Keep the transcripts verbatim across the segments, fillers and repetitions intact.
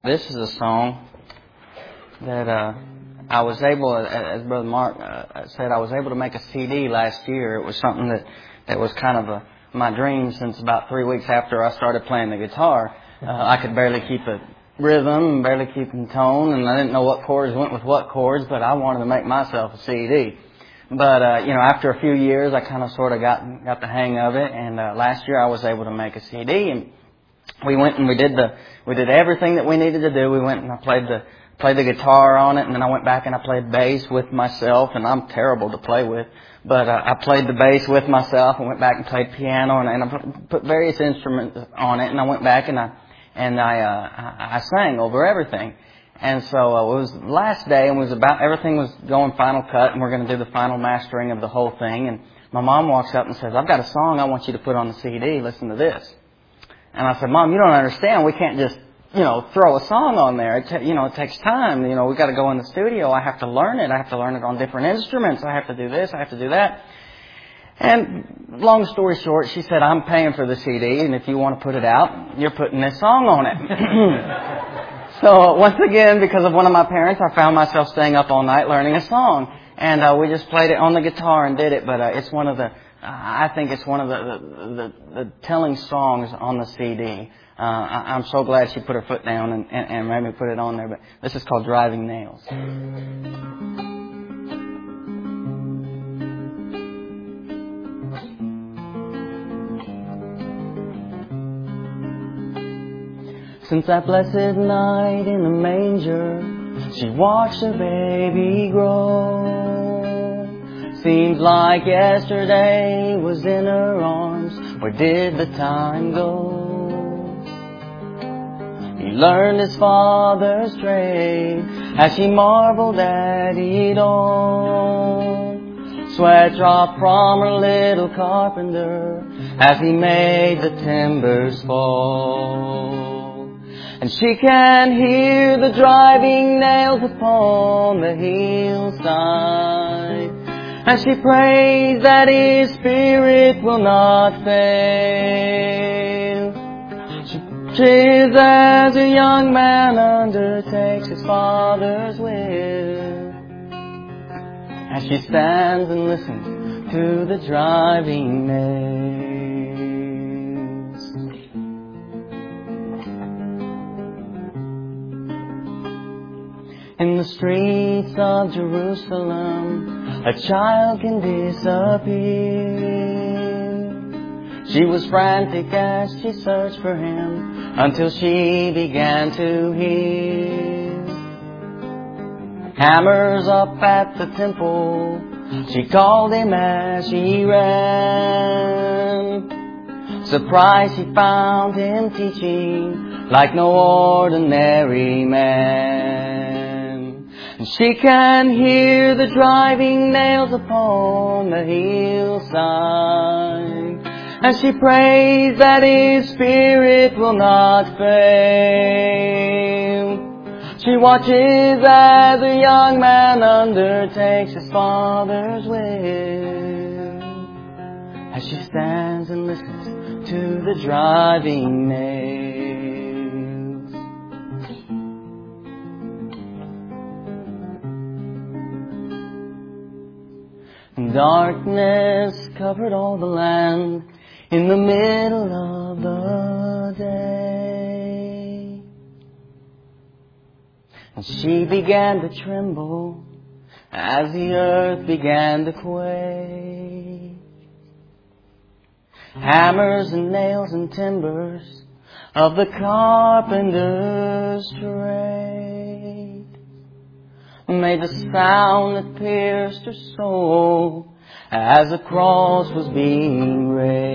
This is a song that uh, I was able, as Brother Mark uh, said, I was able to make a C D last year. It was something that, that was kind of a, my dream since about three weeks after I started playing the guitar. Uh, I could barely keep a rhythm, and barely keep in tone, and I didn't know what chords went with what chords, but I wanted to make myself a C D. But, uh, you know, after a few years, I kind of sort of got got the hang of it, and uh, last year I was able to make a C D, and we went and we did the we did everything that we needed to do. We went and I played the played the guitar on it, and then I went back and I played bass with myself, and I'm terrible to play with, but uh, I played the bass with myself and went back and played piano, and, and I put, put various instruments on it, and I went back and I and I uh, I, I sang over everything. And so uh, it was the last day, and it was about everything was going final cut, and we're going to do the final mastering of the whole thing. And my mom walks up and says, "I've got a song I want you to put on the C D. Listen to this." And I said, "Mom, you don't understand. We can't just, you know, throw a song on there. It ta- you know, it takes time. You know, we got to go in the studio. I have to learn it. I have to learn it on different instruments. I have to do this. I have to do that." And long story short, she said, "I'm paying for the C D, and if you want to put it out, you're putting this song on it." So once again, because of one of my parents, I found myself staying up all night learning a song, and uh, we just played it on the guitar and did it. But uh, it's one of the, uh, I think it's one of the the, the the telling songs on the C D. Uh, I, I'm so glad she put her foot down and, and, and made me put it on there. But this is called "Driving Nails." Since that blessed night in the manger, she watched her baby grow. Seems like yesterday was in her arms. Where did the time go? He learned his father's trade as she marveled at it all. Sweat dropped from her little carpenter as he made the timbers fall. And she can hear the driving nails upon the hillside, and she prays that his spirit will not fail. She watches as a young man undertakes his father's will, as she stands and listens to the driving nails. In the streets of Jerusalem, a child can disappear. She was frantic as she searched for him until she began to hear hammers up at the temple. She called him as she ran. Surprised, she found him teaching like no ordinary man. And she can hear the driving nails upon the hillside, and she prays that his spirit will not fail. She watches as a young man undertakes his father's will, as she stands and listens to the driving nails. Darkness covered all the land in the middle of the day, and she began to tremble as the earth began to quake. Hammers and nails and timbers of the carpenter's trade made the sound that pierced her soul as the cross was being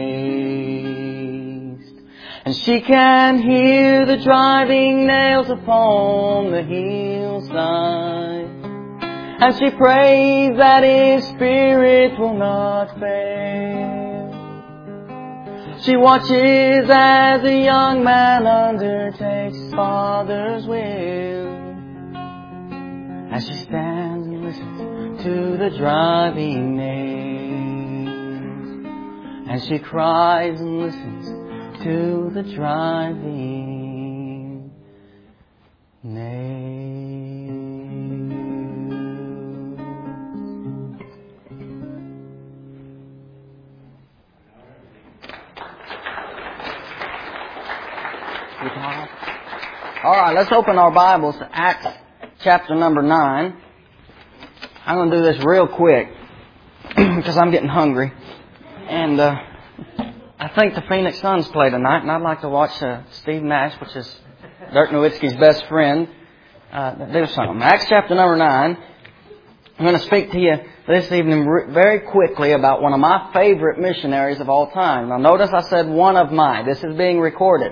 raised. And she can hear the driving nails upon the hillside, and she prays that his spirit will not fail. She watches as a young man undertakes his father's will, as she stands and listens to the driving nails, and she cries and listens to the driving All right, let's open our Bibles to Acts chapter number nine. I'm going to do this real quick because I'm getting hungry. And uh, I think the Phoenix Suns play tonight, and I'd like to watch uh, Steve Nash, which is Dirk Nowitzki's best friend, uh, do something. Acts chapter number nine. I'm going to speak to you this evening very quickly about one of my favorite missionaries of all time. Now notice I said one of my. This is being recorded.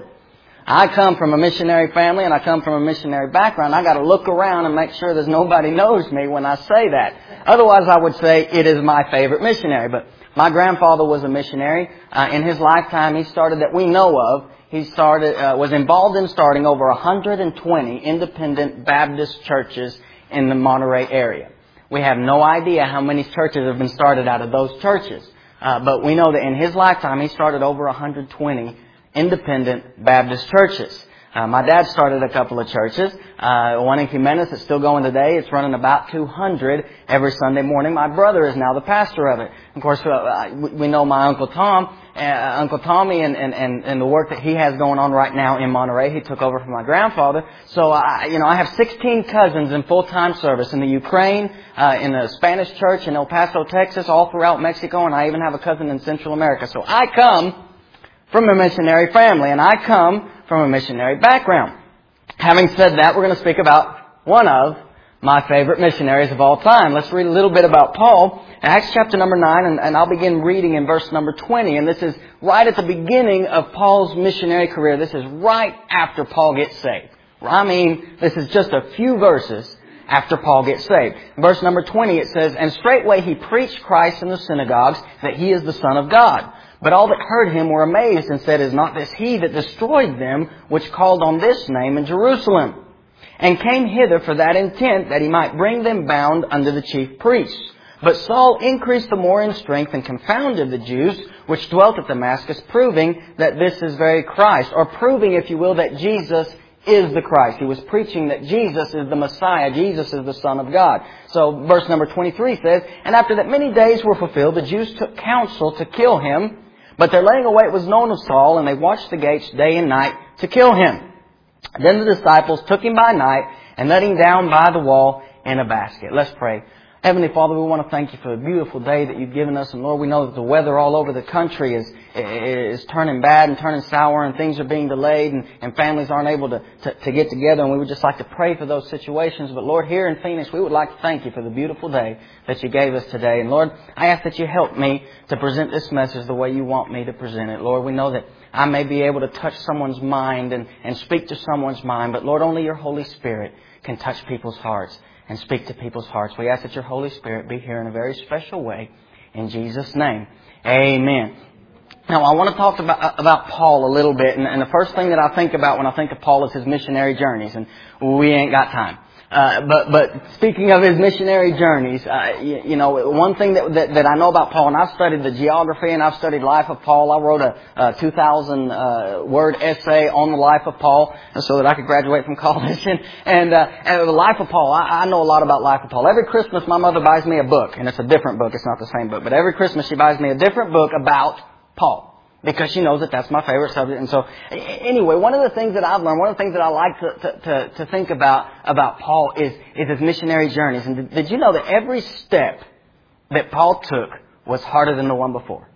I come from a missionary family and I come from a missionary background. I got to look around and make sure there's nobody knows me when I say that. Otherwise I would say it is my favorite missionary. But my grandfather was a missionary. Uh, in his lifetime he started, that we know of, he started, uh, was involved in starting over one hundred twenty independent Baptist churches in the Monterey area. We have no idea how many churches have been started out of those churches. Uh, but we know that in his lifetime he started over one hundred twenty independent Baptist churches. Uh, my dad started a couple of churches. Uh, one in Jimenez that's still going today. It's running about two hundred every Sunday morning. My brother is now the pastor of it. Of course, uh, we know my Uncle Tom, uh, Uncle Tommy, and, and, and, and the work that he has going on right now in Monterey. He took over from my grandfather. So, I, you know, I have sixteen cousins in full-time service in the Ukraine, uh, in the Spanish church in El Paso, Texas, all throughout Mexico, and I even have a cousin in Central America. So I come from a missionary family, and I come from a missionary background. Having said that, we're going to speak about one of my favorite missionaries of all time. Let's read a little bit about Paul. Acts chapter number nine, and, and I'll begin reading in verse number twenty. And this is right at the beginning of Paul's missionary career. This is right after Paul gets saved. I mean, this is just a few verses after Paul gets saved. Verse number twenty, it says, "And straightway he preached Christ in the synagogues, that he is the Son of God. But all that heard him were amazed and said, Is not this he that destroyed them which called on this name in Jerusalem? And came hither for that intent, that he might bring them bound unto the chief priests. But Saul increased the more in strength and confounded the Jews which dwelt at Damascus, proving that this is very Christ," or proving, if you will, that Jesus is the Christ. He was preaching that Jesus is the Messiah. Jesus is the Son of God. So verse number twenty-three says, "And after that many days were fulfilled, the Jews took counsel to kill him. But their laying await was known of Saul, and they watched the gates day and night to kill him. Then the disciples took him by night and let him down by the wall in a basket." Let's pray. Heavenly Father, we want to thank you for the beautiful day that you've given us. And Lord, we know that the weather all over the country is is turning bad and turning sour, and things are being delayed, and, and families aren't able to, to, to get together. And we would just like to pray for those situations. But Lord, here in Phoenix, we would like to thank you for the beautiful day that you gave us today. And Lord, I ask that you help me to present this message the way you want me to present it. Lord, we know that I may be able to touch someone's mind and, and speak to someone's mind. But Lord, only your Holy Spirit can touch people's hearts and speak to people's hearts. We ask that your Holy Spirit be here in a very special way. In Jesus' name, amen. Now, I want to talk about, about Paul a little bit. And, and the first thing that I think about when I think of Paul is his missionary journeys. And we ain't got time. Uh, but, but speaking of his missionary journeys, uh, you, you know, one thing that, that, that I know about Paul, and I've studied the geography and I've studied life of Paul. I wrote a, a two thousand uh, word essay on the life of Paul so that I could graduate from college. And, and, uh, and the life of Paul, I, I know a lot about life of Paul. Every Christmas, my mother buys me a book, and it's a different book. It's not the same book. But every Christmas, she buys me a different book about Paul, because she knows that that's my favorite subject. And so, anyway, one of the things that I've learned, one of the things that I like to, to, to, to think about, about Paul is, is his missionary journeys. And did, did you know that every step that Paul took was harder than the one before?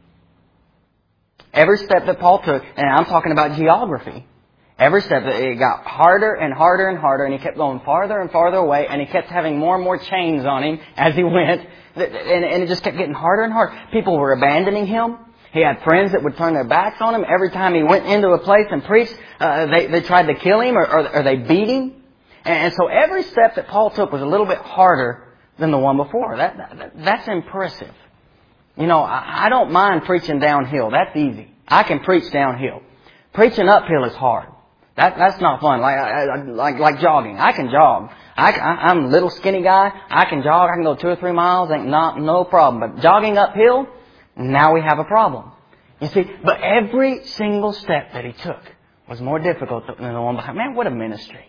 Every step that Paul took, and I'm talking about geography, every step, it got harder and harder and harder, and he kept going farther and farther away, and he kept having more and more chains on him as he went, and, and it just kept getting harder and harder. People were abandoning him. He had friends that would turn their backs on him. Every time he went into a place and preached, uh, they, they tried to kill him, or, or, or they beat him. And, and so every step that Paul took was a little bit harder than the one before. That, that That's impressive. You know, I, I don't mind preaching downhill. That's easy. I can preach downhill. Preaching uphill is hard. That, that's not fun. Like, I, like, like jogging. I can jog. I, I, I'm a little skinny guy. I can jog. I can go two or three miles. Ain't not, no problem. But jogging uphill, now we have a problem. You see, but every single step that he took was more difficult than the one behind. Man, what a ministry.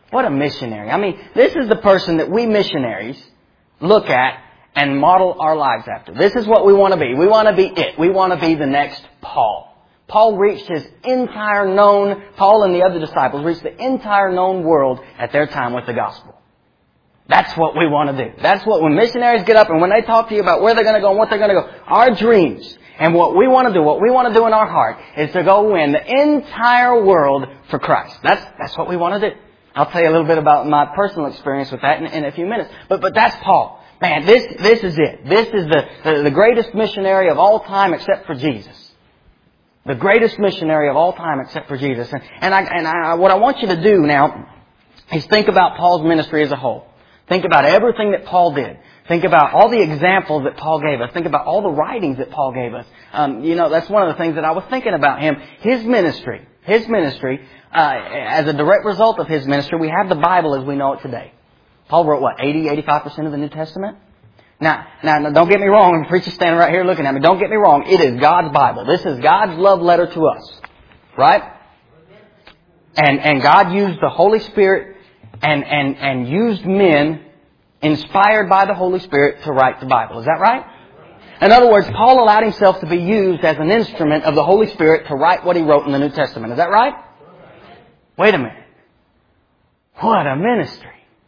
What a missionary. I mean, this is the person that we missionaries look at and model our lives after. This is what we want to be. We want to be it. We want to be the next Paul. Paul reached his entire known, Paul and the other disciples reached the entire known world at their time with the gospel. That's what we want to do. That's what, when missionaries get up and when they talk to you about where they're going to go and what they're going to go, our dreams and what we want to do, what we want to do in our heart is to go win the entire world for Christ. That's, that's what we want to do. I'll tell you a little bit about my personal experience with that in, in a few minutes. But, but that's Paul. Man, this, this is it. This is the, the, the greatest missionary of all time except for Jesus. The greatest missionary of all time except for Jesus. And, and, I, and I, what I want you to do now is think about Paul's ministry as a whole. Think about everything that Paul did. Think about all the examples that Paul gave us. Think about all the writings that Paul gave us. Um, you know, that's one of the things that I was thinking about him. His ministry, his ministry, uh, as a direct result of his ministry, we have the Bible as we know it today. Paul wrote, what, eighty, eighty-five percent of the New Testament? Now, now, don't get me wrong. The preacher's standing right here looking at me. Don't get me wrong. It is God's Bible. This is God's love letter to us. Right? And, and God used the Holy Spirit and, and, and used men inspired by the Holy Spirit to write the Bible. Is that right? In other words, Paul allowed himself to be used as an instrument of the Holy Spirit to write what he wrote in the New Testament. Is that right? Wait a minute. What a ministry.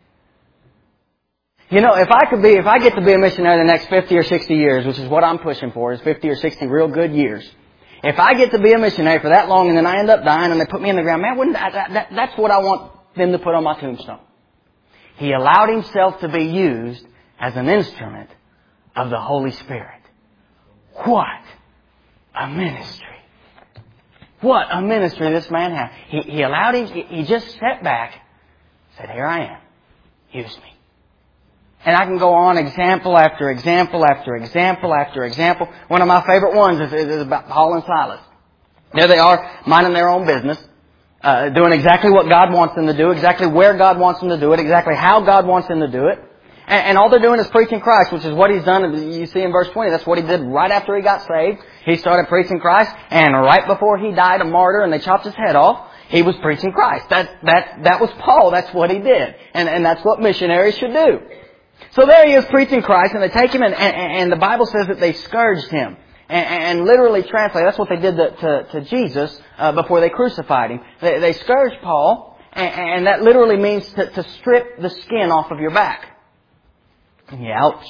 You know, if I could be, if I get to be a missionary the next fifty or sixty years, which is what I'm pushing for, is fifty or sixty real good years. If I get to be a missionary for that long and then I end up dying and they put me in the ground, man, wouldn't that, that, that, that's what I want them to put on my tombstone. He allowed himself to be used as an instrument of the Holy Spirit. What a ministry. What a ministry this man had. He, he allowed him, he, he just sat back, said, here I am. Use me. And I can go on example after example after example after example. One of my favorite ones is, is about Paul and Silas. There they are, minding their own business, uh, doing exactly what God wants them to do, exactly where God wants them to do it, exactly how God wants them to do it. And, and all they're doing is preaching Christ, which is what he's done. You see in verse twenty, that's what he did right after he got saved. He started preaching Christ, and right before he died a martyr and they chopped his head off, he was preaching Christ. That, that, that was Paul. That's what he did. And, and that's what missionaries should do. So there he is preaching Christ, and they take him, and, and, and the Bible says that they scourged him. And, and literally translate, that's what they did to, to, to Jesus uh, before they crucified him. They, they scourged Paul, and, and that literally means to, to strip the skin off of your back. Ouch.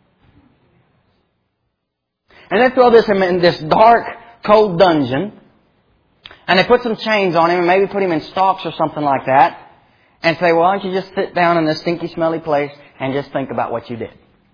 And they throw this in this dark, cold dungeon, and they put some chains on him, and maybe put him in stocks or something like that, and say, well, why don't you just sit down in this stinky, smelly place and just think about what you did.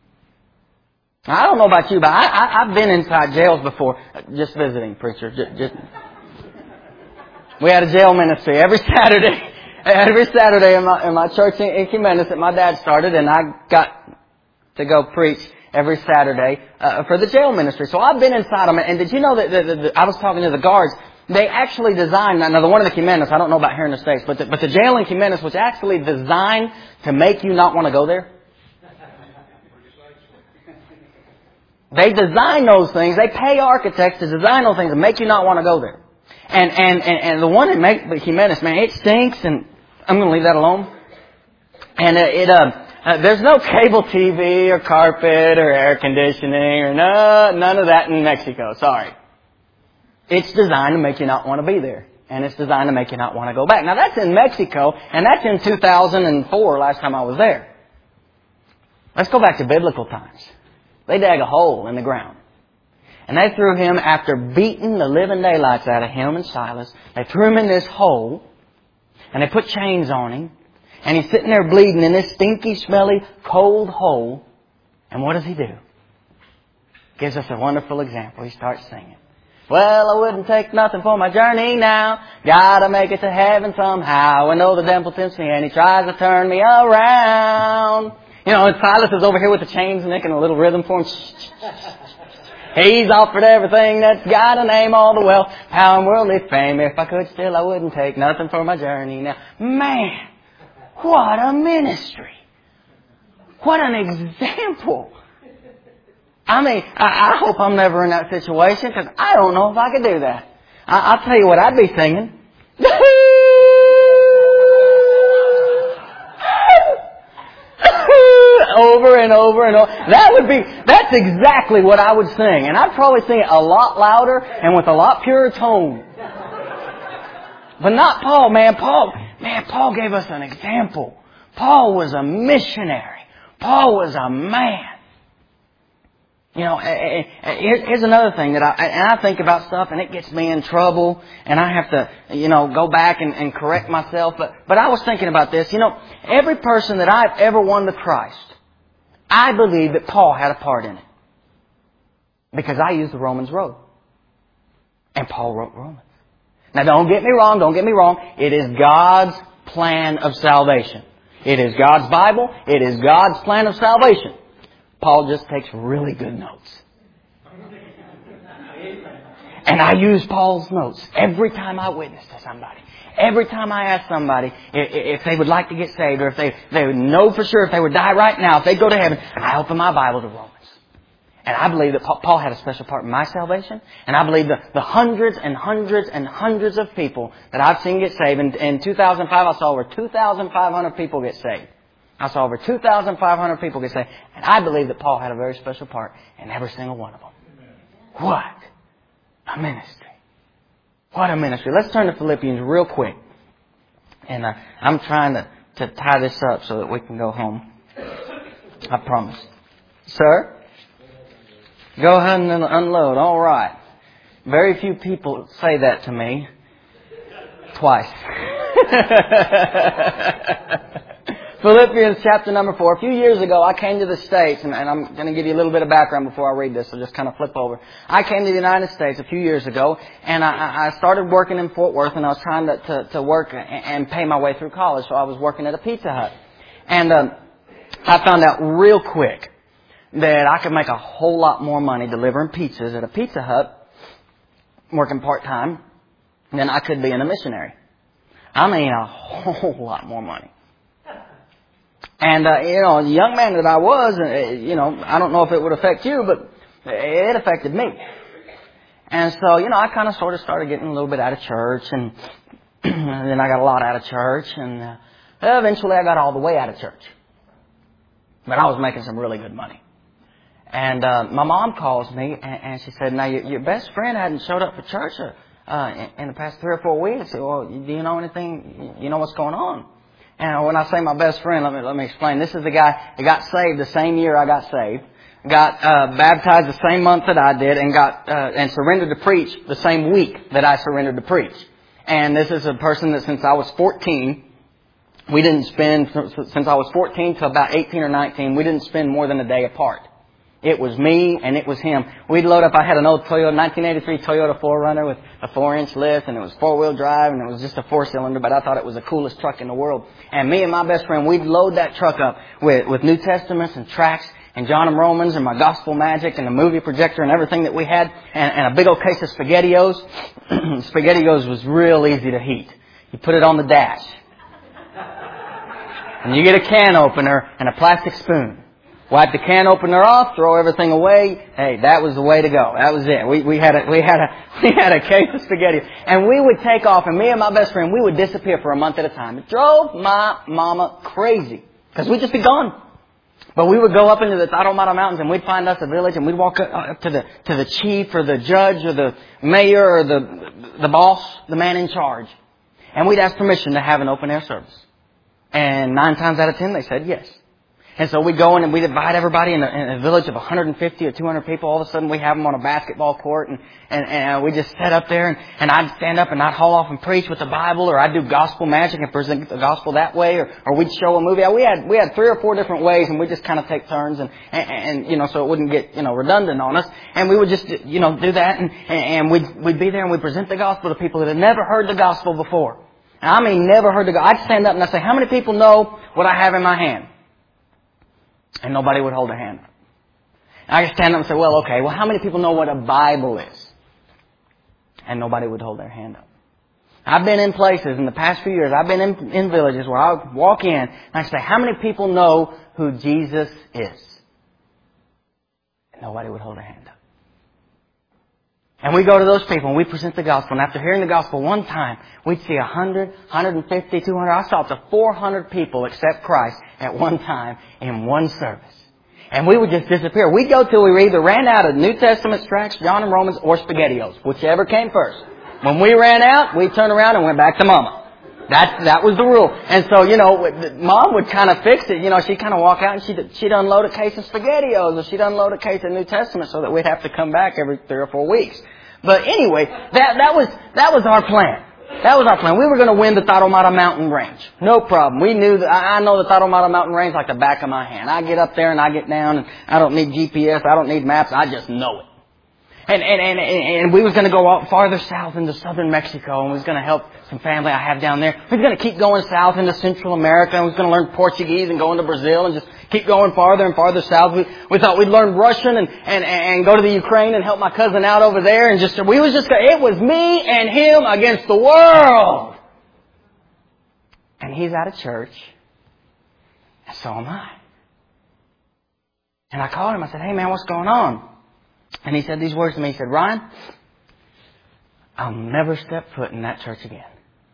I don't know about you, but I, I, I've been inside jails before. Just visiting, preacher. Just, just. We had a jail ministry every Saturday. Every Saturday in my, in my church in, in Jimenez that my dad started, and I got to go preach every Saturday uh, for the jail ministry. So I've been inside them. And did you know that the, the, the, I was talking to the guards? They actually designed, now the one in the Jimenez, I don't know about here in the States, but the, but the jail in Jimenez was actually designed to make you not want to go there. They design those things. They pay architects to design those things to make you not want to go there. And, and, and, and the one that makes the Jimenez, man, it stinks, and I'm going to leave that alone. And uh, it, uh, uh, there's no cable T V or carpet or air conditioning or no, none of that in Mexico. Sorry. It's designed to make you not want to be there. And it's designed to make you not want to go back. Now that's in Mexico, and that's in two thousand four, last time I was there. Let's go back to biblical times. They dug a hole in the ground. And they threw him, after beating the living daylights out of him and Silas, they threw him in this hole, and they put chains on him, and he's sitting there bleeding in this stinky, smelly, cold hole. And what does he do? Gives us a wonderful example. He starts singing. Well, I wouldn't take nothing for my journey now. Gotta make it to heaven somehow. And though the devil tempts me and he tries to turn me around. You know, and Silas is over here with the chains making a little rhythm for him. He's offered everything that's got a name, all the wealth, power and worldly fame. If I could still, I wouldn't take nothing for my journey now. Man, what a ministry. What an example. I mean, I, I hope I'm never in that situation, because I don't know if I could do that. I, I'll tell you what I'd be singing. over and over and over. That would be, that's exactly what I would sing. And I'd probably sing it a lot louder and with a lot purer tone. But not Paul, man. Paul, man, Paul gave us an example. Paul was a missionary. Paul was a man. You know, here's another thing that I, and I think about stuff and it gets me in trouble and I have to, you know, go back and, and correct myself. But, but I was thinking about this. You know, every person that I've ever won to Christ, I believe that Paul had a part in it. Because I used the Romans road. And Paul wrote Romans. Now don't get me wrong, don't get me wrong. It is God's plan of salvation. It is God's Bible. It is God's plan of salvation. Paul just takes really good notes. And I use Paul's notes every time I witness to somebody. Every time I ask somebody if they would like to get saved or if they, they would know for sure if they would die right now, if they go to heaven, I open my Bible to Romans. And I believe that Paul had a special part in my salvation. And I believe that the hundreds and hundreds and hundreds of people that I've seen get saved. In, in two thousand five, I saw over two thousand five hundred people get saved. I saw over two thousand five hundred people get saved. And I believe that Paul had a very special part in every single one of them. What a ministry. What a ministry. Let's turn to Philippians real quick. And uh, I'm trying to, to tie this up so that we can go home. I promise. Sir? Go ahead and unload. All right. Very few people say that to me. Twice. Philippians chapter number four. A few years ago, I came to the States, and, and I'm going to give you a little bit of background before I read this, so just kind of flip over. I came to the United States a few years ago, and I, I started working in Fort Worth, and I was trying to, to, to work and pay my way through college, so I was working at a Pizza Hut. And um, I found out real quick that I could make a whole lot more money delivering pizzas at a Pizza Hut, working part-time, than I could being a missionary. I mean, a whole lot more money. And, uh, you know, the young man that I was, uh, you know, I don't know if it would affect you, but it affected me. And so, you know, I kind of sort of started getting a little bit out of church, and, and then I got a lot out of church, and uh, eventually I got all the way out of church. But I was making some really good money. And uh, my mom calls me, and, and she said, now, your, your best friend hadn't showed up for church uh, uh, in, in the past three or four weeks. I said, well, do you know anything? You know what's going on? And when I say my best friend, let me let me explain. This is the guy that got saved the same year I got saved, got uh, baptized the same month that I did, and got uh, and surrendered to preach the same week that I surrendered to preach. And this is a person that since I was fourteen, we didn't spend, since I was fourteen to about eighteen or nineteen, we didn't spend more than a day apart. It was me and it was him. We'd load up, I had an old Toyota, nineteen eighty-three Toyota four runner with a four inch lift, and it was four-wheel drive, and it was just a four-cylinder, but I thought it was the coolest truck in the world. And me and my best friend, we'd load that truck up with, with New Testaments and tracts and John and Romans and my Gospel Magic and the movie projector and everything that we had, and, and a big old case of SpaghettiOs. SpaghettiOs was real easy to heat. You put it on the dash. And you get a can opener and a plastic spoon. Wipe the can opener off, throw everything away. Hey, that was the way to go. That was it. We, we had a, we had a, we had a case of spaghetti. And we would take off, and me and my best friend, we would disappear for a month at a time. It drove my mama crazy. Because we'd just be gone. But we would go up into the Tarahumara Mountains, and we'd find us a village, and we'd walk up to the, to the chief or the judge or the mayor or the, the boss, the man in charge. And we'd ask permission to have an open air service. And nine times out of ten, they said yes. And so we go in and we divide everybody in a, in a village of one hundred fifty or two hundred people. All of a sudden we have them on a basketball court, and, and, and we just set up there, and, and I'd stand up and I'd haul off and preach with the Bible, or I'd do gospel magic and present the gospel that way, or, or we'd show a movie. We had, we had three or four different ways, and we just kind of take turns, and, and, and, you know, so it wouldn't get, you know, redundant on us. And we would just, you know, do that, and, and we'd, we'd be there and we'd present the gospel to people that had never heard the gospel before. And I mean, never heard the gospel. I'd stand up and I'd say, how many people know what I have in my hand? And nobody would hold their hand up. And I could stand up and say, well, okay, well, how many people know what a Bible is? And nobody would hold their hand up. I've been in places in the past few years, I've been in, in villages where I would walk in and I'd say, how many people know who Jesus is? And nobody would hold their hand up. And we go to those people and we present the gospel. And after hearing the gospel one time, we'd see one hundred, one hundred fifty, two hundred. I saw up to four hundred people accept Christ at one time in one service. And we would just disappear. We'd go till we either ran out of New Testament tracts, John and Romans, or SpaghettiOs, whichever came first. When we ran out, we'd turn around and went back to Mama. That that was the rule. And so, you know, Mom would kind of fix it. You know, she'd kind of walk out and she'd, she'd unload a case of SpaghettiOs or she'd unload a case of New Testament so that we'd have to come back every three or four weeks. But anyway, that, that was, that was our plan. That was our plan. We were going to win the Tarahumara Mountain Range. No problem. We knew that, I know the Tarahumara Mountain Range like the back of my hand. I get up there and I get down and I don't need G P S. I don't need maps. I just know it. And, and, and, and we was going to go out farther south into southern Mexico, and we was going to help some family I have down there. We was going to keep going south into Central America, and we was going to learn Portuguese and go into Brazil and just keep going farther and farther south. We, we thought we'd learn Russian and, and, and go to the Ukraine and help my cousin out over there, and just, we was just, it was me and him against the world. And he's out of church, and so am I. And I called him, I said, hey man, what's going on? And he said these words to me. He said, Ryan, I'll never step foot in that church again.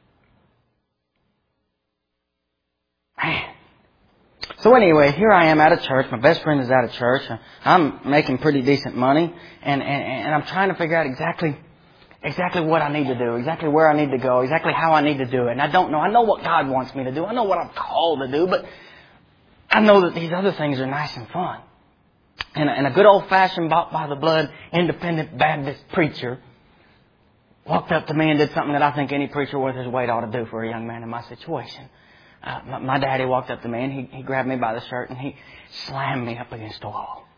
Man. So anyway, here I am out of church. My best friend is out of church. I'm making pretty decent money. And, and, and I'm trying to figure out exactly, exactly what I need to do, exactly where I need to go, exactly how I need to do it. And I don't know. I know what God wants me to do. I know what I'm called to do. But I know that these other things are nice and fun. And a, and a good old-fashioned, bought-by-the-blood, independent Baptist preacher walked up to me and did something that I think any preacher worth his weight ought to do for a young man in my situation. Uh, my, my daddy walked up to me and he, he grabbed me by the shirt and he slammed me up against the wall.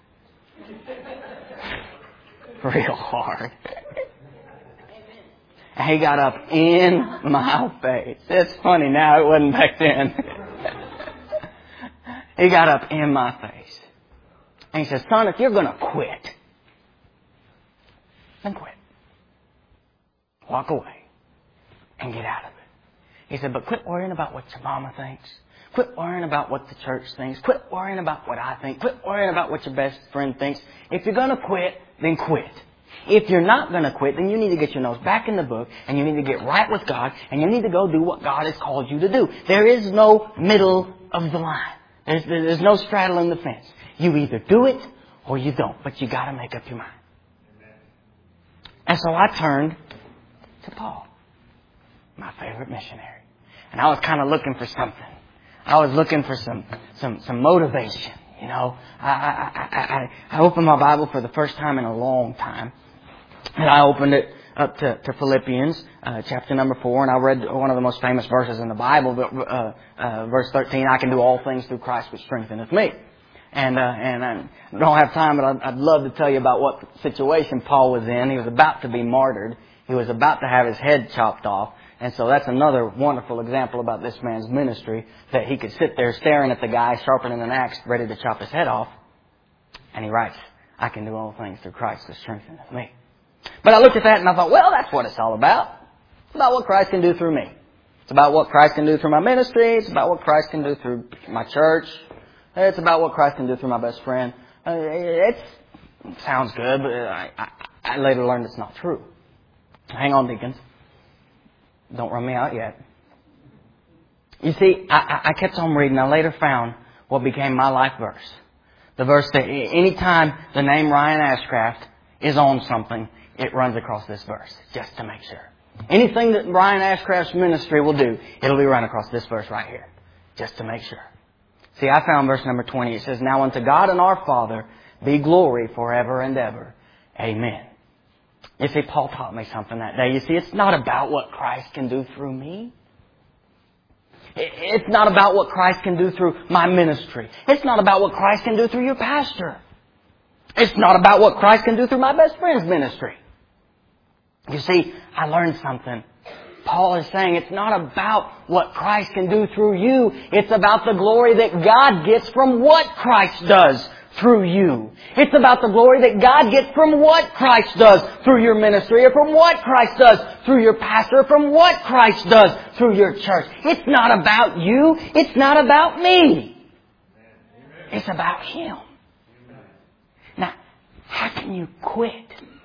Real hard. And he got up in my face. It's funny now, it wasn't back then. He got up in my face. And he says, son, if you're going to quit, then quit. Walk away and get out of it. He said, but quit worrying about what your mama thinks. Quit worrying about what the church thinks. Quit worrying about what I think. Quit worrying about what your best friend thinks. If you're going to quit, then quit. If you're not going to quit, then you need to get your nose back in the book and you need to get right with God and you need to go do what God has called you to do. There is no middle of the line. There's, there's no straddling the fence. You either do it or you don't, but you got to make up your mind. And so I turned to Paul, my favorite missionary. And I was kind of looking for something. I was looking for some some some motivation. You know, I I I, I, I opened my Bible for the first time in a long time, and I opened it up to, to Philippians uh, chapter number four, and I read one of the most famous verses in the Bible, uh, uh, verse thirteen. I can do all things through Christ which strengtheneth me. And uh, and I don't have time, but I'd, I'd love to tell you about what situation Paul was in. He was about to be martyred. He was about to have his head chopped off. And so that's another wonderful example about this man's ministry, that he could sit there staring at the guy, sharpening an axe, ready to chop his head off. And he writes, I can do all things through Christ that strengtheneth me. But I looked at that and I thought, well, that's what it's all about. It's about what Christ can do through me. It's about what Christ can do through my ministry. It's about what Christ can do through my church. It's about what Christ can do through my best friend. Uh, it's, it sounds good, but I, I, I later learned it's not true. Hang on, deacons. Don't run me out yet. You see, I, I kept on reading. I later found what became my life verse. The verse that anytime the name Ryan Ashcraft is on something, it runs across this verse, just to make sure. Anything that Ryan Ashcraft's ministry will do, it'll be run across this verse right here, just to make sure. See, I found verse number twenty. It says, now unto God and our Father be glory forever and ever. Amen. You see, Paul taught me something that day. You see, it's not about what Christ can do through me. It's not about what Christ can do through my ministry. It's not about what Christ can do through your pastor. It's not about what Christ can do through my best friend's ministry. You see, I learned something. Paul is saying it's not about what Christ can do through you. It's about the glory that God gets from what Christ does through you. It's about the glory that God gets from what Christ does through your ministry, or from what Christ does through your pastor, or from what Christ does through your church. It's not about you. It's not about me. It's about Him. Now, how can you quit?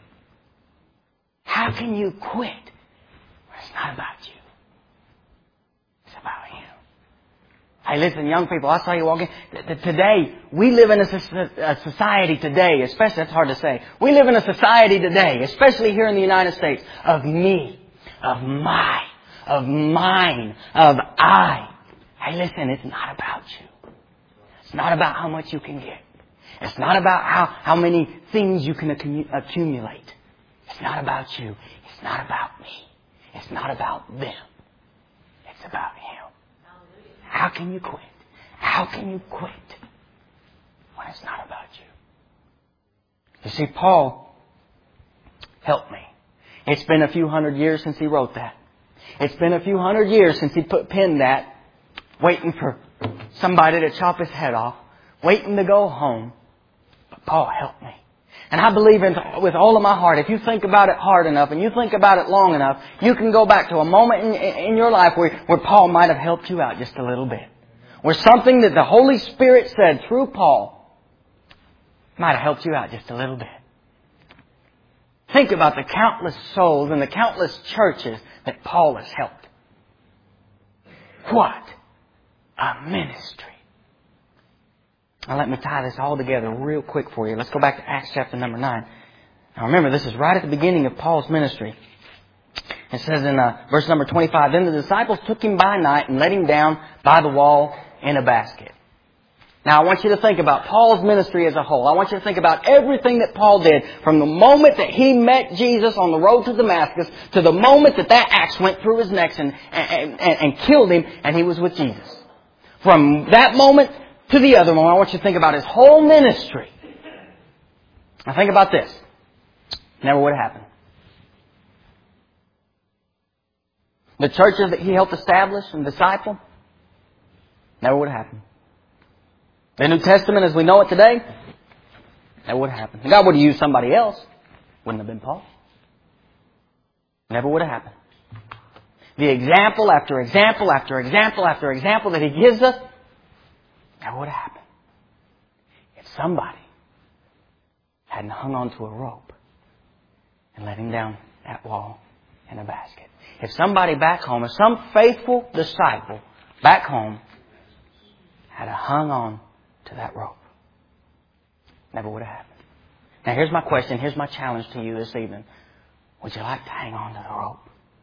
How can you quit? It's not about you. It's about Him. Hey, listen, young people, I saw you walking. Today, we live in a society today, especially, that's hard to say. We live in a society today, especially here in the United States, of me, of my, of mine, of I. Hey, listen, it's not about you. It's not about how much you can get. It's not about how, how many things you can accumulate. It's not about you. It's not about me. It's not about them. It's about Him. How can you quit? How can you quit when it's not about you? You see, Paul helped me. It's been a few hundred years since he wrote that. It's been a few hundred years since he put penned that, waiting for somebody to chop his head off, waiting to go home. But Paul helped me. And I believe in, with all of my heart, if you think about it hard enough and you think about it long enough, you can go back to a moment in, in your life where, where Paul might have helped you out just a little bit. Where something that the Holy Spirit said through Paul might have helped you out just a little bit. Think about the countless souls and the countless churches that Paul has helped. What a ministry. Now let me tie this all together real quick for you. Let's go back to Acts chapter number nine. Now remember, this is right at the beginning of Paul's ministry. It says in uh, verse number twenty-five, Then the disciples took him by night and let him down by the wall in a basket. Now I want you to think about Paul's ministry as a whole. I want you to think about everything that Paul did from the moment that he met Jesus on the road to Damascus to the moment that that axe went through his neck and, and, and, and killed him and he was with Jesus. From that moment to the other moment, I want you to think about his whole ministry. Now think about this. Never would have happened. The churches that he helped establish and disciple, never would have happened. The New Testament as we know it today, never would have happened. God would have used somebody else. Wouldn't have been Paul. Never would have happened. The example after example after example after example that he gives us, never would have happened if somebody hadn't hung onto a rope and let him down that wall in a basket. If somebody back home, if some faithful disciple back home had hung on to that rope, never would have happened. Now here's my question, here's my challenge to you this evening. Would you like to hang on to the rope?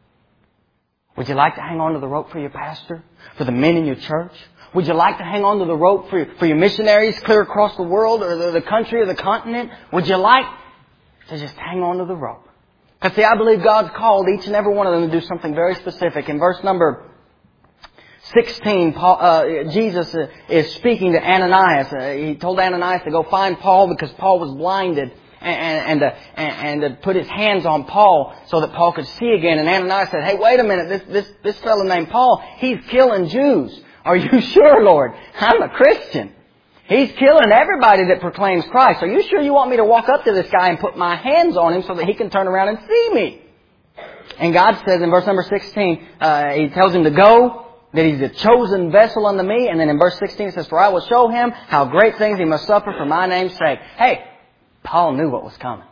Would you like to hang on to the rope for your pastor? For the men in your church? Would you like to hang on to the rope for your, for your missionaries clear across the world or the, the country or the continent? Would you like to just hang on to the rope? Because see, I believe God's called each and every one of them to do something very specific. In verse number sixteen, Paul, uh, Jesus is speaking to Ananias. Uh, he told Ananias to go find Paul because Paul was blinded. And, and, uh, and, and to put his hands on Paul so that Paul could see again. And Ananias said, hey, wait a minute, this, this, this fellow named Paul, he's killing Jews. Are you sure, Lord? I'm a Christian. He's killing everybody that proclaims Christ. Are you sure you want me to walk up to this guy and put my hands on him so that he can turn around and see me? And God says in verse number sixteen, uh, He tells him to go, that he's a chosen vessel unto me. And then in verse sixteen it says, for I will show him how great things he must suffer for my name's sake. Hey, Paul knew what was coming.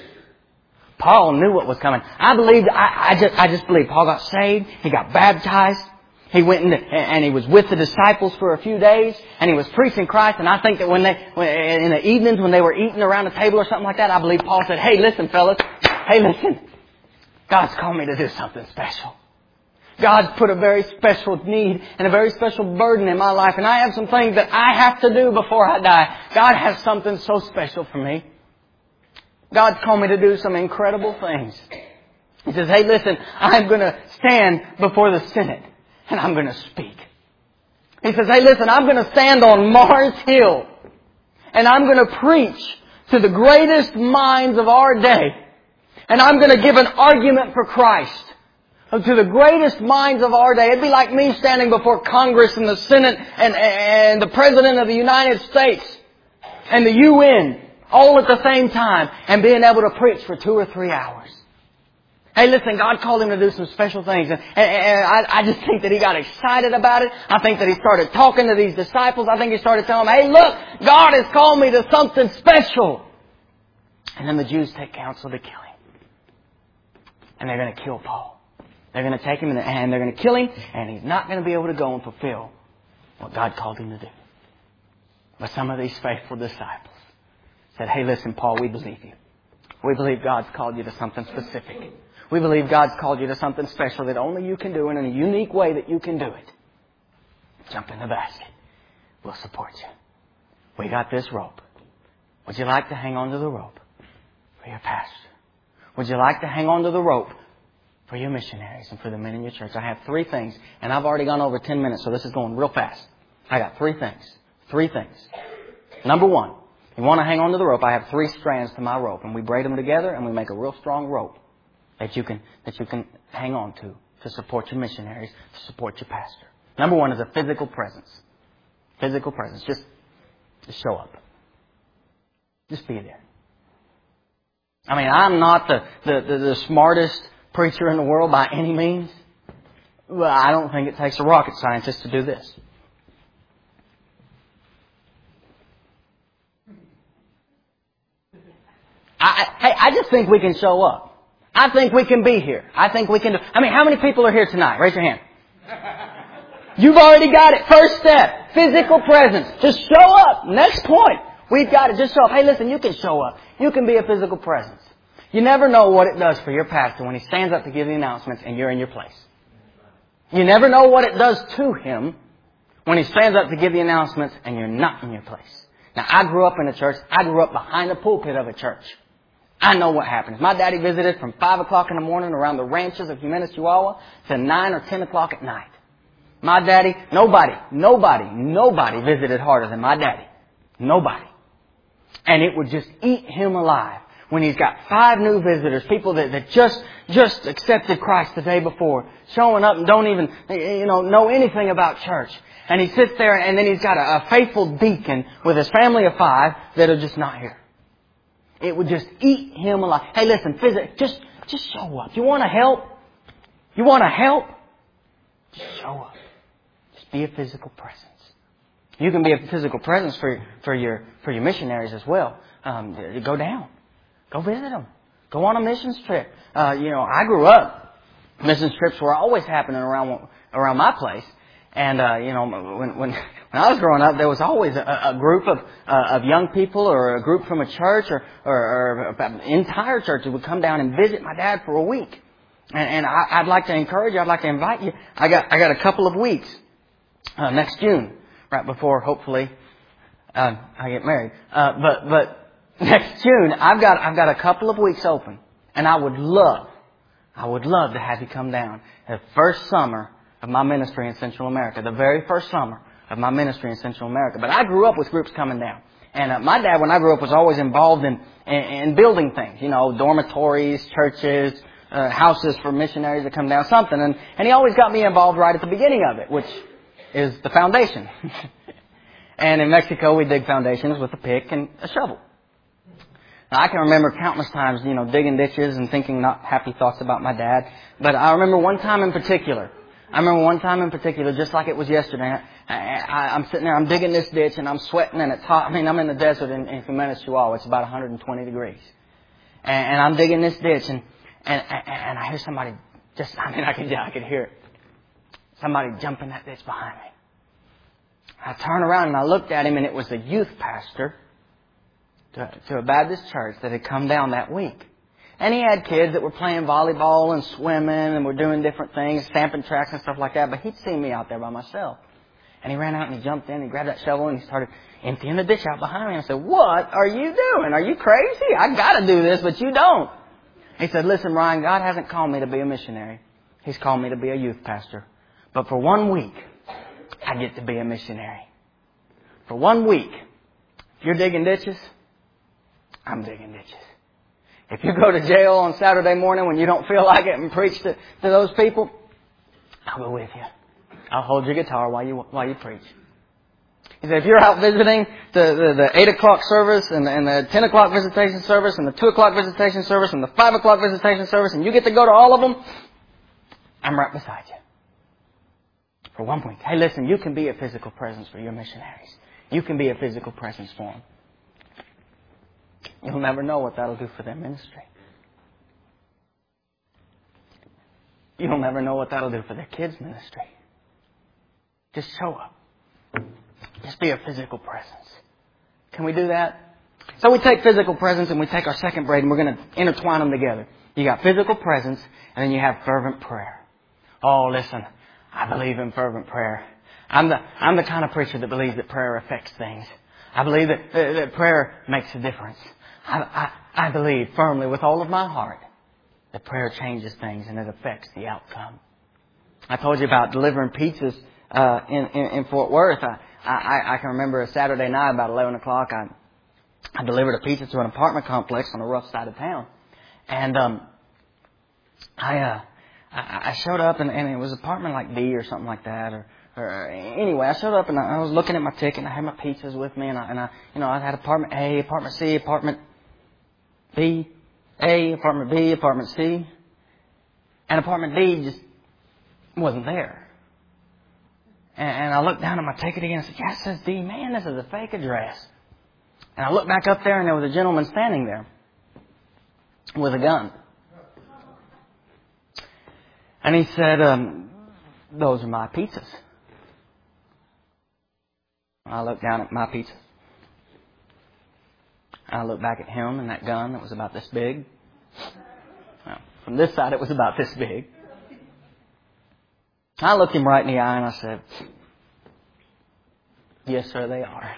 Paul knew what was coming. I believed, I, I just, I just believe Paul got saved. He got baptized. He went in the, and he was with the disciples for a few days and he was preaching Christ. And I think that when they, in the evenings when they were eating around a table or something like that, I believe Paul said, hey, listen, fellas. Hey, listen. God's called me to do something special. God's put a very special need and a very special burden in my life. And I have some things that I have to do before I die. God has something so special for me. God's called me to do some incredible things. He says, hey, listen, I'm going to stand before the Senate and I'm going to speak. He says, hey, listen, I'm going to stand on Mars Hill and I'm going to preach to the greatest minds of our day. And I'm going to give an argument for Christ to the greatest minds of our day. It'd be like me standing before Congress and the Senate and, and the President of the United States and the U N all at the same time and being able to preach for two or three hours. Hey, listen, God called him to do some special things. And, and, and I, I just think that he got excited about it. I think that he started talking to these disciples. I think he started telling them, hey, look, God has called me to something special. And then the Jews take counsel to kill him. And they're going to kill Paul. They're going to take him and they're going to kill him. And he's not going to be able to go and fulfill what God called him to do. But some of these faithful disciples said, hey, listen, Paul, we believe you. We believe God's called you to something specific. We believe God's called you to something special that only you can do and in a unique way that you can do it. Jump in the basket. We'll support you. We got this rope. Would you like to hang on to the rope for your pastor? Would you like to hang on to the rope for your missionaries and for the men in your church? I have three things, and I've already gone over ten minutes, so this is going real fast. I got three things. Three things. Number one, you want to hang on to the rope. I have three strands to my rope, and we braid them together, and we make a real strong rope that you can that you can hang on to to support your missionaries, to support your pastor. Number one is a physical presence. Physical presence. Just, just show up. Just be there. I mean, I'm not the, the, the, the smartest preacher in the world by any means. But I don't think it takes a rocket scientist to do this. I, hey, I just think we can show up. I think we can be here. I think we can do... I mean, how many people are here tonight? Raise your hand. You've already got it. First step. Physical presence. Just show up. Next point. We've got it. Just show up. Hey, listen, you can show up. You can be a physical presence. You never know what it does for your pastor when he stands up to give the announcements and you're in your place. You never know what it does to him when he stands up to give the announcements and you're not in your place. Now, I grew up in a church. I grew up behind the pulpit of a church. I know what happens. My daddy visited from five o'clock in the morning around the ranches of Jimenez, Chihuahua to nine or ten o'clock at night. My daddy, nobody, nobody, nobody visited harder than my daddy. Nobody. And it would just eat him alive when he's got five new visitors, people that, that just, just accepted Christ the day before, showing up and don't even, you know, know anything about church. And he sits there and then he's got a, a faithful deacon with his family of five that are just not here. It would just eat him alive. Hey, listen, phys- just, just show up. You want to help? You want to help? Just show up. Just be a physical presence. You can be a physical presence for, for your, for your missionaries as well. Um, go down. Go visit them. Go on a missions trip. Uh, you know, I grew up. Missions trips were always happening around, around my place. And, uh, you know, when, when, when I was growing up, there was always a, a group of, uh, of young people or a group from a church or, or, or an entire church that would come down and visit my dad for a week. And, and I, I'd like to encourage you. I'd like to invite you. I got, I got a couple of weeks, uh, next June, right before, hopefully, uh, I get married. Uh, but, but next June, I've got, I've got a couple of weeks open. And I would love, I would love to have you come down the first summer of my ministry in Central America, the very first summer of my ministry in Central America. But I grew up with groups coming down. And uh, my dad, when I grew up, was always involved in, in, in building things, you know, dormitories, churches, uh, houses for missionaries that come down, something. And, and he always got me involved right at the beginning of it, which is the foundation. And in Mexico, we dig foundations with a pick and a shovel. Now, I can remember countless times, you know, digging ditches and thinking not happy thoughts about my dad. But I remember one time in particular, I remember one time in particular, just like it was yesterday. I, I, I'm sitting there, I'm digging this ditch, and I'm sweating, and it's hot. I mean, I'm in the desert in, in Jimenez, Chihuahua. It's about one hundred twenty degrees. And, and I'm digging this ditch, and, and and I hear somebody just, I mean, I could, I could hear it. Somebody jumping that ditch behind me. I turned around, and I looked at him, and it was the youth pastor to, to a Baptist church that had come down that week. And he had kids that were playing volleyball and swimming and were doing different things, stamping tracks and stuff like that. But he'd seen me out there by myself. And he ran out and he jumped in, he grabbed that shovel and he started emptying the ditch out behind me. And I said, what are you doing? Are you crazy? I got to do this, but you don't. He said, listen, Ryan, God hasn't called me to be a missionary. He's called me to be a youth pastor. But for one week, I get to be a missionary. For one week, if you're digging ditches, I'm digging ditches. If you go to jail on Saturday morning when you don't feel like it and preach to, to those people, I'll go with you. I'll hold your guitar while you while you preach. He said, if you're out visiting the, the, the eight o'clock service and the, and the ten o'clock visitation service and the two o'clock visitation service and the five o'clock visitation service and you get to go to all of them, I'm right beside you. For one week. Hey, listen, you can be a physical presence for your missionaries. You can be a physical presence for them. You'll never know what that'll do for their ministry. You'll never know what that'll do for their kids' ministry. Just show up. Just be a physical presence. Can we do that? So we take physical presence and we take our second braid and we're going to intertwine them together. You got physical presence and then you have fervent prayer. Oh, listen, I believe in fervent prayer. I'm the, I'm the kind of preacher that believes that prayer affects things. I believe that, that, that prayer makes a difference. I, I, I believe firmly with all of my heart that prayer changes things and it affects the outcome. I told you about delivering pizzas uh, in, in, in Fort Worth. I, I, I can remember a Saturday night about eleven o'clock. I, I delivered a pizza to an apartment complex on the rough side of town. And um, I, uh, I I showed up and, and it was apartment like B or something like that. Or, or anyway, I showed up and I, I was looking at my ticket and I had my pizzas with me. And I, and I, you know, I had apartment A, apartment C, apartment B, A, apartment B, apartment C. And apartment D just wasn't there. And I looked down at my ticket again and said, yeah, it says D. Man, this is a fake address. And I looked back up there and there was a gentleman standing there with a gun. And he said, um, those are my pizzas. I looked down at my pizzas. I looked back at him and that gun that was about this big. Well, from this side it was about this big. I looked him right in the eye and I said, yes, sir, they are.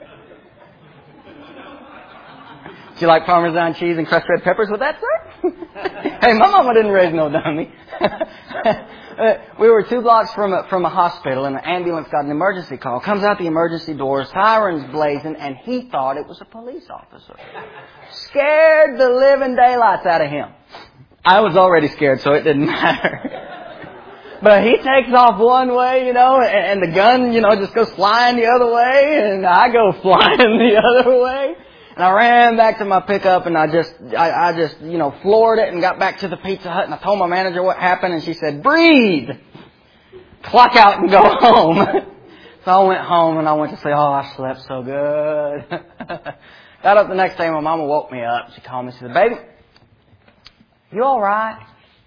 Do you like Parmesan cheese and crushed red peppers with that, sir? Hey, my mama didn't raise no dummy. We were two blocks from a, from a hospital and an ambulance got an emergency call. Comes out the emergency door, sirens blazing, and he thought it was a police officer. Scared the living daylights out of him. I was already scared, so it didn't matter. But he takes off one way, you know, and the gun, you know, just goes flying the other way, and I go flying the other way. And I ran back to my pickup, and I just, I, I just, you know, floored it and got back to the Pizza Hut, and I told my manager what happened, and she said, breathe! Clock out and go home. So I went home, and I went to say, oh, I slept so good. Got up the next day, my mama woke me up. She called me, she said, baby, you all right?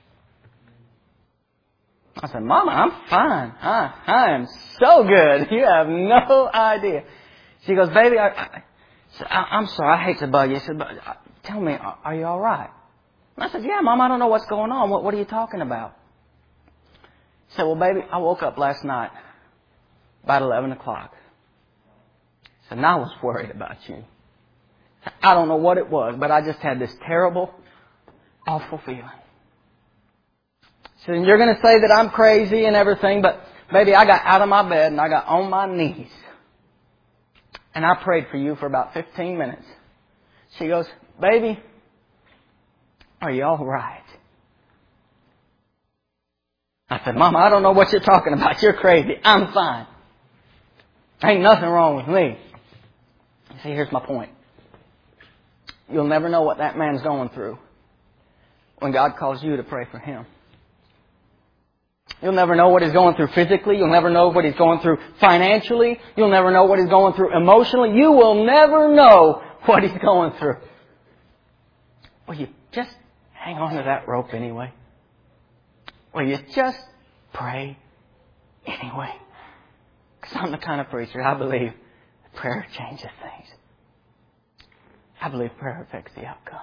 I said, Mama, I'm fine. I, I am so good. You have no idea. She goes, baby, I, I, I, I'm sorry. I hate to bug you. She said, but uh, tell me, are, are you all right? And I said, yeah, Mom, I don't know what's going on. What, what are you talking about? She said, well, baby, I woke up last night about eleven o'clock. She said, and I was worried about you. I don't know what it was, but I just had this terrible, awful feeling. So you're going to say that I'm crazy and everything, but baby, I got out of my bed and I got on my knees. And I prayed for you for about fifteen minutes. She goes, baby, are you all right? I said, Mama, I don't know what you're talking about. You're crazy. I'm fine. Ain't nothing wrong with me. You see, here's my point. You'll never know what that man's going through when God calls you to pray for him. You'll never know what he's going through physically. You'll never know what he's going through financially. You'll never know what he's going through emotionally. You will never know what he's going through. Will you just hang on to that rope anyway? Will you just pray anyway? Because I'm the kind of preacher, I believe prayer changes things. I believe prayer affects the outcome.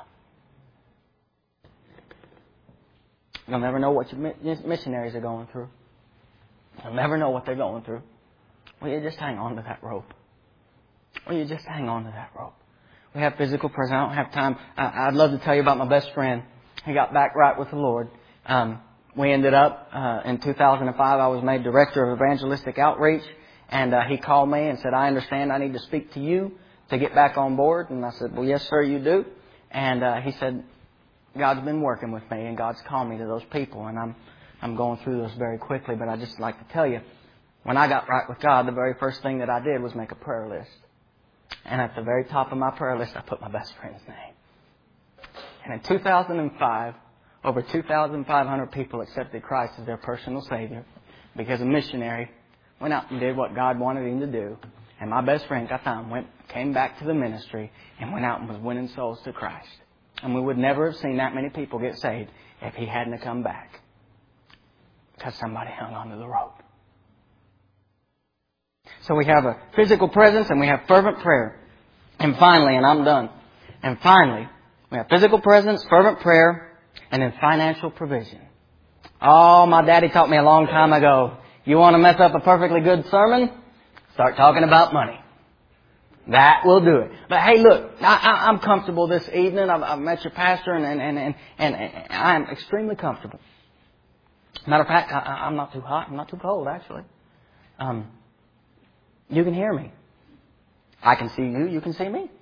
You'll never know what your missionaries are going through. You'll never know what they're going through. Will you just hang on to that rope? Will you just hang on to that rope? We have physical presence. I don't have time. I, I'd love to tell you about my best friend. He got back right with the Lord. Um, we ended up, uh, in two thousand five, I was made director of evangelistic outreach. And uh, he called me and said, I understand I need to speak to you to get back on board. And I said, well, yes, sir, you do. And uh, he said, God's been working with me and God's called me to those people. And I'm I'm going through those very quickly. But I just like to tell you, when I got right with God, the very first thing that I did was make a prayer list. And at the very top of my prayer list, I put my best friend's name. And in two thousand five, over two thousand five hundred people accepted Christ as their personal Savior because a missionary went out and did what God wanted him to do. And my best friend, got time, went, came back to the ministry and went out and was winning souls to Christ. And we would never have seen that many people get saved if he hadn't have come back. Because somebody hung onto the rope. So we have a physical presence and we have fervent prayer. And finally, and I'm done, and finally, we have physical presence, fervent prayer, and then financial provision. Oh, my daddy taught me a long time ago, you want to mess up a perfectly good sermon? Start talking about money. That will do it. But hey, look, I, I, I'm comfortable this evening. I've, I've met your pastor, and, and, and, and, and, and I'm extremely comfortable. Matter of fact, I, I'm not too hot. I'm not too cold, actually. Um, you can hear me. I can see you. You can see me.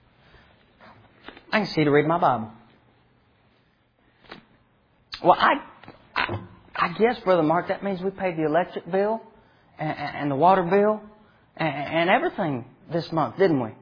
I can see to read my Bible. Well, I, I, I guess, Brother Mark, that means we paid the electric bill and, and the water bill and, and everything this month, didn't we?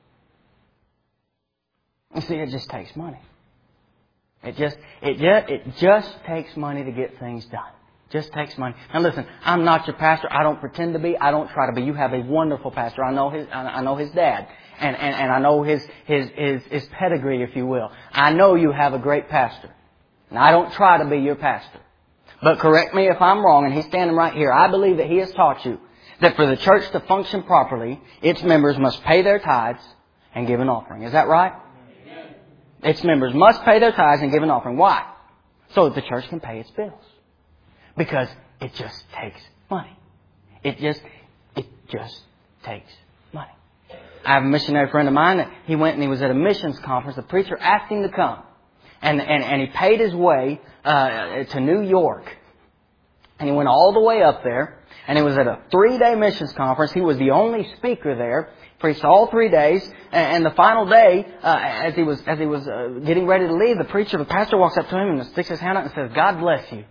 You see, it just takes money. It just, it just, it just takes money to get things done. Just takes money. Now listen, I'm not your pastor. I don't pretend to be. I don't try to be. You have a wonderful pastor. I know his, I know his dad. And, and, and I know his, his, his, his pedigree, if you will. I know you have a great pastor. And I don't try to be your pastor. But correct me if I'm wrong, and he's standing right here. I believe that he has taught you that for the church to function properly, its members must pay their tithes and give an offering. Is that right? Amen. Its members must pay their tithes and give an offering. Why? So that the church can pay its bills. Because it just takes money. It just, it just takes money. I have a missionary friend of mine that he went and he was at a missions conference. The preacher asked him to come. And, and, and he paid his way uh, to New York. And he went all the way up there. And he was at a three-day missions conference. He was the only speaker there. Preached all three days. And, and the final day, uh, as he was as he was uh, getting ready to leave, the preacher, the pastor walks up to him and sticks his hand out and says, "God bless you."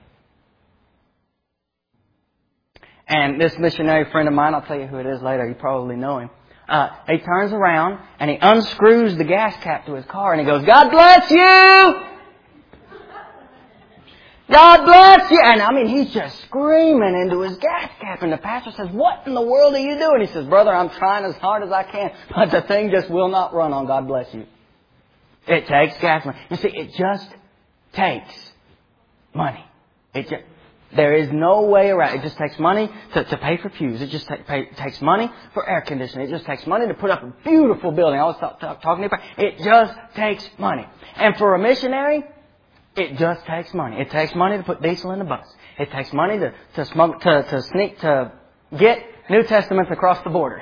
And this missionary friend of mine, I'll tell you who it is later. You probably know him. Uh, he turns around and he unscrews the gas cap to his car and he goes, "God bless you! God bless you!" And I mean, he's just screaming into his gas cap. And the pastor says, "What in the world are you doing?" He says, "Brother, I'm trying as hard as I can, but the thing just will not run on God bless you." It takes gas money. You see, it just takes money. It just... There is no way around it. It just takes money to, to pay for pews. It just take, pay, takes money for air conditioning. It just takes money to put up a beautiful building. I was talk, talk, talking to you about it. Just takes money. And for a missionary, it just takes money. It takes money to put diesel in the bus. It takes money to to, smuggle, to, to sneak to get New Testaments across the border.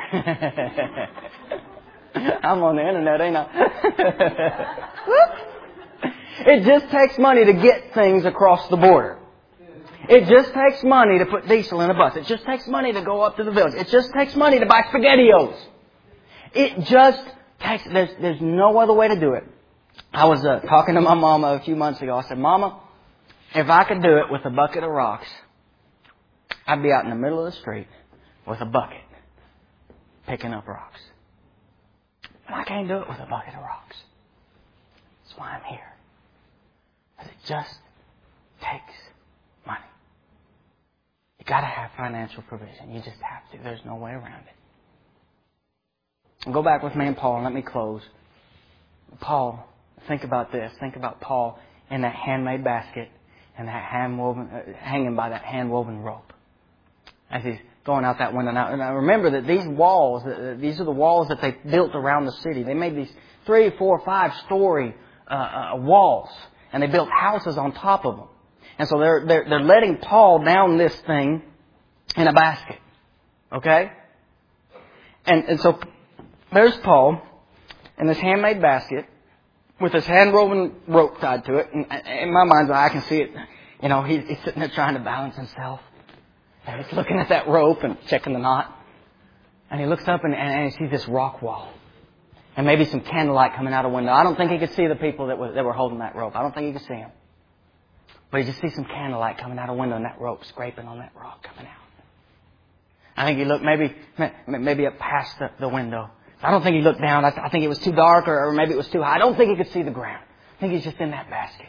I'm on the internet, ain't I? It just takes money to get things across the border. It just takes money to put diesel in a bus. It just takes money to go up to the village. It just takes money to buy SpaghettiOs. It just takes... There's, there's no other way to do it. I was uh, talking to my mama a few months ago. I said, "Mama, if I could do it with a bucket of rocks, I'd be out in the middle of the street with a bucket picking up rocks. But I can't do it with a bucket of rocks. That's why I'm here. Because it just takes money. You got to have financial provision. You just have to. There's no way around it. And go back with me and Paul and let me close. Paul, think about this. Think about Paul in that handmade basket and that hand woven, uh, hanging by that hand woven rope as he's going out that window. Now, now remember that these walls, uh, these are the walls that they built around the city. They made these three, four, five story uh, uh, walls, and they built houses on top of them. And so they're, they're, they're letting Paul down this thing in a basket. Okay? And, and so there's Paul in this handmade basket with his hand-woven rope tied to it. And in my mind's eye, I can see it. You know, he's, he's sitting there trying to balance himself. And he's looking at that rope and checking the knot. And he looks up and, and, and he sees this rock wall. And maybe some candlelight coming out a window. I don't think he could see the people that were, that were holding that rope. I don't think he could see them. But you just see some candlelight coming out a window and that rope scraping on that rock coming out. I think he looked maybe maybe up past the, the window. I don't think he looked down. I, th- I think it was too dark or, or maybe it was too high. I don't think he could see the ground. I think he's just in that basket.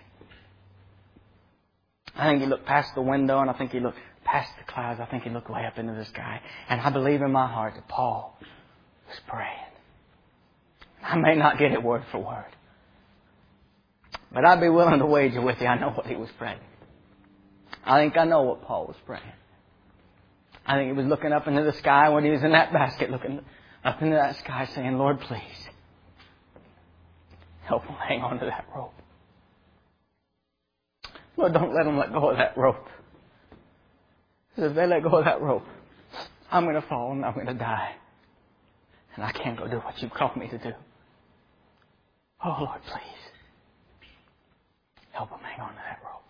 I think he looked past the window and I think he looked past the clouds. I think he looked way up into the sky. And I believe in my heart that Paul was praying. I may not get it word for word. But I'd be willing to wager with you I know what he was praying. I think I know what Paul was praying. I think he was looking up into the sky when he was in that basket, looking up into that sky saying, Lord, please, help him hang on to that rope. Lord, don't let them let go of that rope. Because if they let go of that rope, I'm going to fall and I'm going to die. And I can't go do what you've called me to do. Oh, Lord, please. Help them hang on to that rope.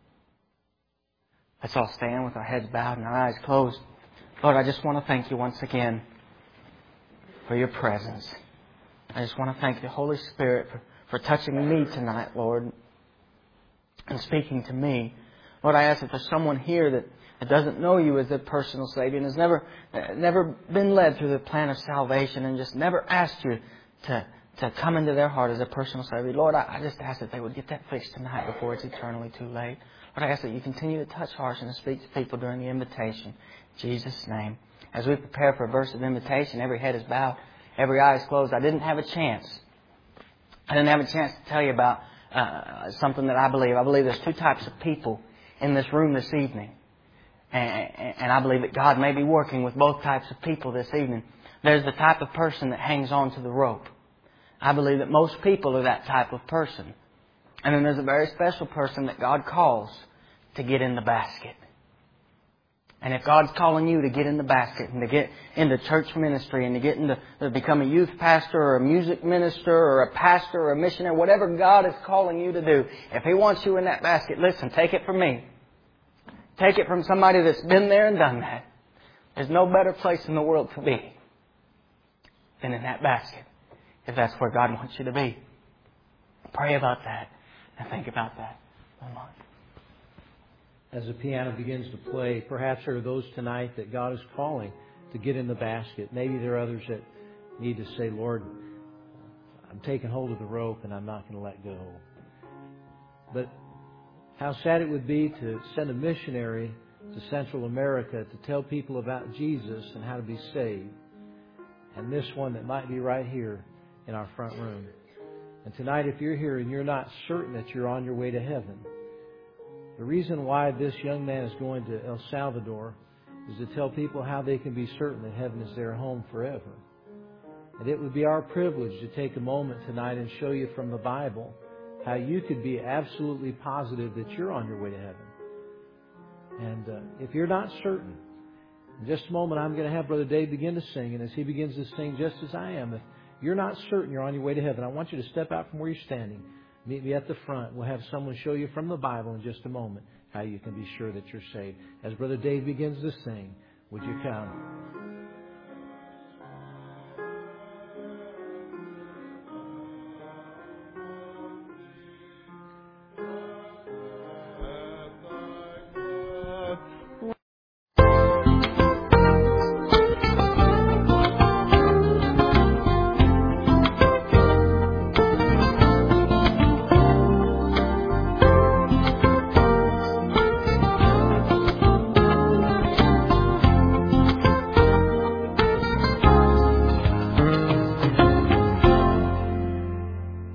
Let's all stand with our heads bowed and our eyes closed. Lord, I just want to thank you once again for your presence. I just want to thank the Holy Spirit for, for touching me tonight, Lord, and speaking to me. Lord, I ask that there's someone here that, that doesn't know you as their personal Savior and has never, never been led through the plan of salvation and just never asked you to, to come into their heart as a personal Savior. Lord, I, I just ask that they would get that fixed tonight before it's eternally too late. Lord, I ask that you continue to touch hearts and to speak to people during the invitation. In Jesus' name. As we prepare for a verse of invitation, every head is bowed, every eye is closed. I didn't have a chance. I didn't have a chance to tell you about uh, something that I believe. I believe there's two types of people in this room this evening. And, and I believe that God may be working with both types of people this evening. There's the type of person that hangs on to the rope. I believe that most people are that type of person. And then there's a very special person that God calls to get in the basket. And if God's calling you to get in the basket and to get into church ministry and to get into to become a youth pastor or a music minister or a pastor or a missionary, whatever God is calling you to do, if He wants you in that basket, listen, take it from me. Take it from somebody that's been there and done that. There's no better place in the world to be than in that basket, if that's where God wants you to be. Pray about that and think about that. As the piano begins to play, perhaps there are those tonight that God is calling to get in the basket. Maybe there are others that need to say, Lord, I'm taking hold of the rope and I'm not going to let go. But how sad it would be to send a missionary to Central America to tell people about Jesus and how to be saved. And this one that might be right here in our front room. And tonight, if you're here and you're not certain that you're on your way to heaven, the reason why this young man is going to El Salvador is to tell people how they can be certain that heaven is their home forever. And it would be our privilege to take a moment tonight and show you from the Bible how you could be absolutely positive that you're on your way to heaven. And uh, if you're not certain, in just a moment I'm going to have Brother Dave begin to sing. And as he begins to sing, just as I am, if you're not certain you're on your way to heaven, I want you to step out from where you're standing. Meet me at the front. We'll have someone show you from the Bible in just a moment how you can be sure that you're saved. As Brother Dave begins to sing, would you come?